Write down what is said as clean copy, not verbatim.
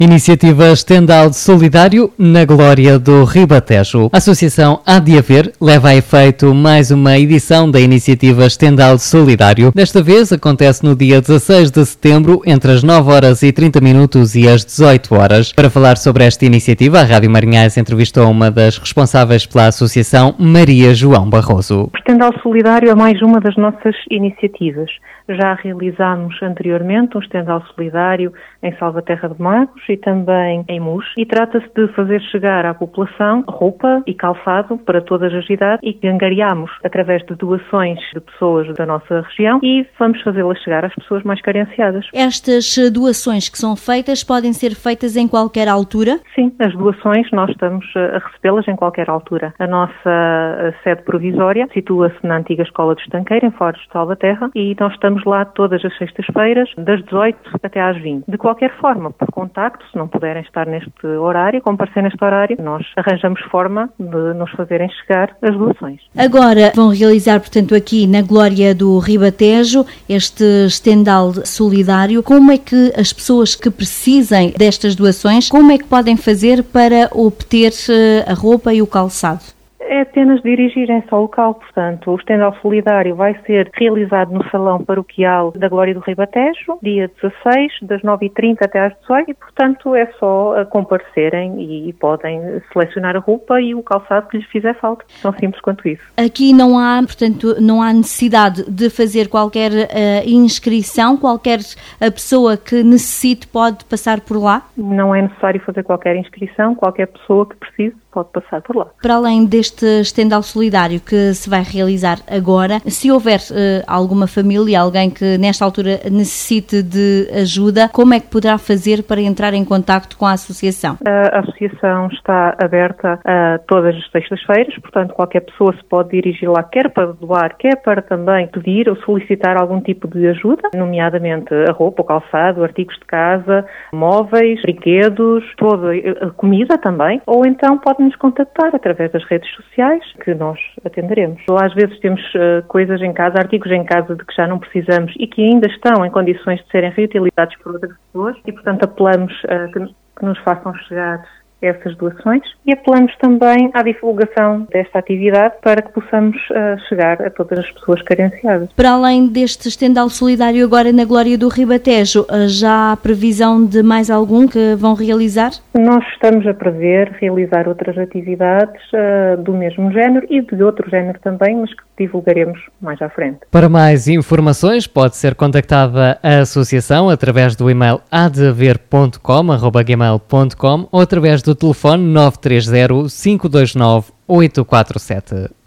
Iniciativa Estendal Solidário na Glória do Ribatejo. A Associação Há de Haver leva a efeito mais uma edição da Iniciativa Estendal Solidário. Desta vez acontece no dia 16 de setembro, entre as 9h30 e as 18h. Para falar sobre esta iniciativa, a Rádio Marinhais entrevistou uma das responsáveis pela associação, Maria João Barroso. O Estendal Solidário é mais uma das nossas iniciativas. Já realizámos anteriormente um Estendal Solidário em Salvaterra de Magos e também em Mus, e trata-se de fazer chegar à população roupa e calçado para todas as idades e que angariamos através de doações de pessoas da nossa região e vamos fazê-las chegar às pessoas mais carenciadas. Estas doações que são feitas podem ser feitas em qualquer altura? Sim, as doações nós estamos a recebê-las em qualquer altura. A nossa sede provisória situa-se na antiga Escola de Estanqueira, em Foros de Salvaterra, e nós estamos lá todas as sextas-feiras, das 18 até às 20. De qualquer forma, por contacto, se não puderem estar neste horário, comparecer neste horário, nós arranjamos forma de nos fazerem chegar as doações. Agora vão realizar, portanto, aqui na Glória do Ribatejo, este Estendal Solidário. Como é que as pessoas que precisem destas doações, como é que podem fazer para obter a roupa e o calçado? É apenas dirigirem-se ao local, portanto, o Estendal Solidário vai ser realizado no Salão Paroquial da Glória do Ribatejo, dia 16, das 9h30 até às 18h, e, portanto, é só comparecerem e podem selecionar a roupa e o calçado que lhes fizer falta. Tão simples quanto isso. Aqui não há, portanto, não há necessidade de fazer qualquer inscrição, qualquer pessoa que necessite pode passar por lá? Não é necessário fazer qualquer inscrição, qualquer pessoa que precise pode passar por lá. Para além deste Estendal Solidário que se vai realizar agora, se houver alguma família, alguém que nesta altura necessite de ajuda, como é que poderá fazer para entrar em contacto com a associação? A associação está aberta a todas as sextas-feiras, portanto qualquer pessoa se pode dirigir lá, quer para doar, quer para também pedir ou solicitar algum tipo de ajuda, nomeadamente a roupa, o calçado, artigos de casa, móveis, brinquedos, toda a comida também, ou então pode nos contactar através das redes sociais que nós atenderemos. Às vezes temos coisas em casa, artigos em casa de que já não precisamos e que ainda estão em condições de serem reutilizados por outras pessoas e, portanto, apelamos a que nos façam chegar essas doações e apelamos também à divulgação desta atividade para que possamos chegar a todas as pessoas carenciadas. Para além deste Estendal Solidário agora na Glória do Ribatejo, já há previsão de mais algum que vão realizar? Nós estamos a prever realizar outras atividades do mesmo género e de outro género também, mas que divulgaremos mais à frente. Para mais informações pode ser contactada a associação através do e-mail adehaver.com@gmail.com ou através do telefone 930 529 847.